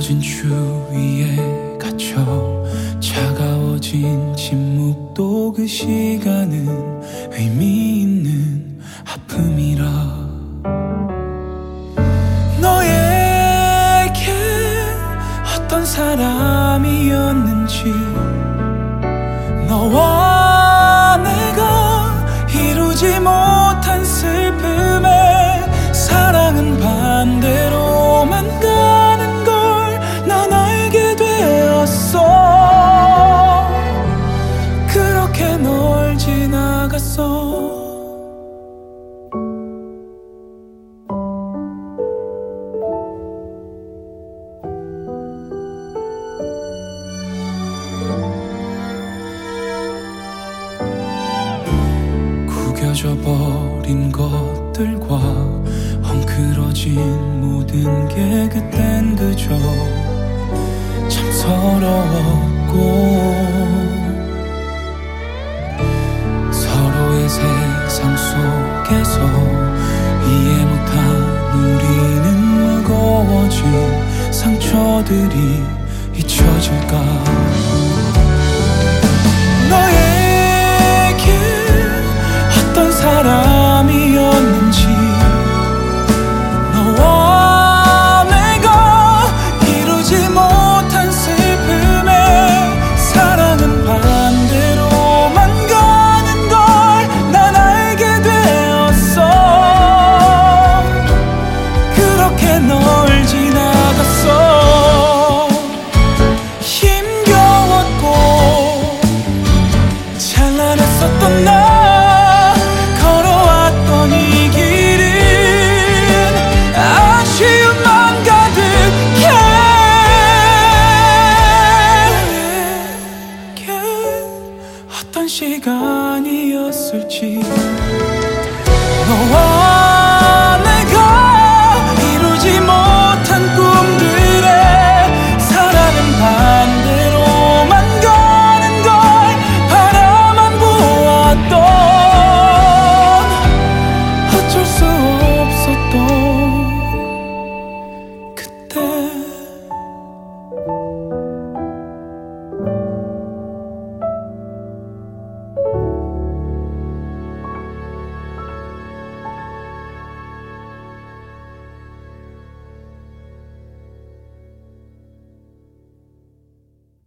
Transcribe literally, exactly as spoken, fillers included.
무너진 추위에 갇혀 차가워진 침묵도 그 시간은 의미 있는 아픔이라. 너에게 어떤 사람이었는지, 너와 내가 이루지 못한 슬픔에 사랑은 반대로만 가는 걸 난 알게 되었어. 그렇게 널 지나갔어. 구겨져 버린 것들과 엉클어진 모든 게 그땐 그저 참 서러웠고, 서로의 세상 속에서 이해 못한 우리는 무거워진 상처들이 잊혀질까. 너에게 어떤 사람이었는지, 너와 내가 이루지 못한 슬픔에 사랑은 반대로만 가는 걸 난 알게 되었어. 그렇게 널 지나갔어. 힘겨웠고 찬란했었던 나, 어떤 시간이었을지, 너와